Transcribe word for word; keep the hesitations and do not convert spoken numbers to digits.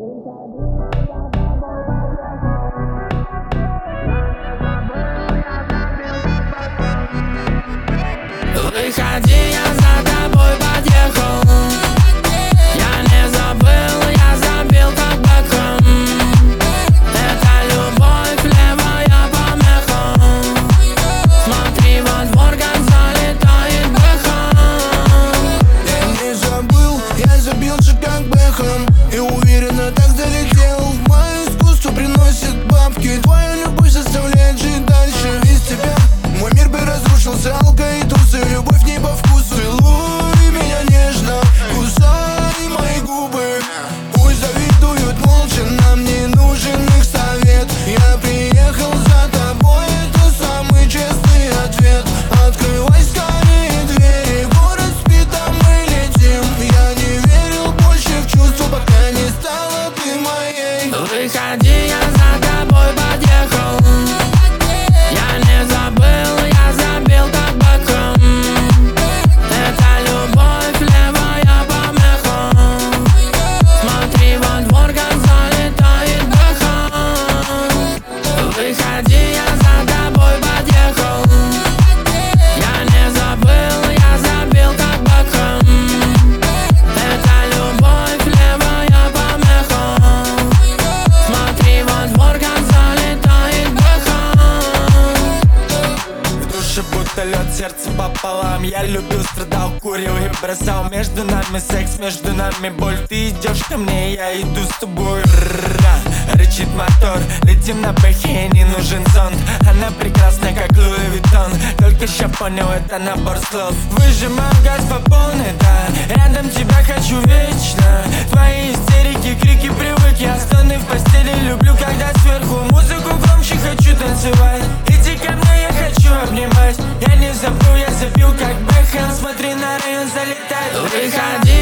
Выходи, я за тобой подъехал. Я не забыл, я забил как Бекхэм. Это любовь, левая помеха. Смотри во двор, как залетает Бекхэм. Я не забыл, я забил же как Бекхэм. И уверенно так залетел. Мое искусство приносит бабки. Твоя любовь заставляет жить дальше. Без тебя мой мир бы разрушился. Алко и тусы, любовь не по вкусу. Целуй меня нежно, кусай мои губы. Пусть завидуют молча, нам не нужен их совет. Я приехал за тобой, это самый честный ответ. Открывай скорее двери, город спит, а мы летим. Я не верил больше в чувства, пока не стала ты моей. Выходи, я за тобой подъехал. Я не забыл, я забил как Бекхэм. Это любовь, левая помеха. Смотри во двор, как залетает Бекхэм. Выходи, я за тобой подъехал. Я не забыл, я забил как Бекхэм. Это любовь, левая помеха. Смотри во двор, как залетает Бекхэм. В душе будто лед, сердце пополам. Я любил, страдал, курил и бросал. Между нами секс, между нами боль. Ты идешь ко мне, я иду с тобой. Ра-ра. Рычит мотор, летим на бэхе, не нужен зонт. Она прекрасна, как Луи Виттон. Только ща понял, это набор слов. Выжимаю газ по полной, да. Рядом тебя хочу вечно. Твои истерики, крики, привык. Я стоны в постели, люблю, когда сверху музыку громче, хочу танцевать. Иди ко мне, я хочу обнимать. Я не забыл, я забил как Бекхэм. Смотри на район, залетает. Выходи,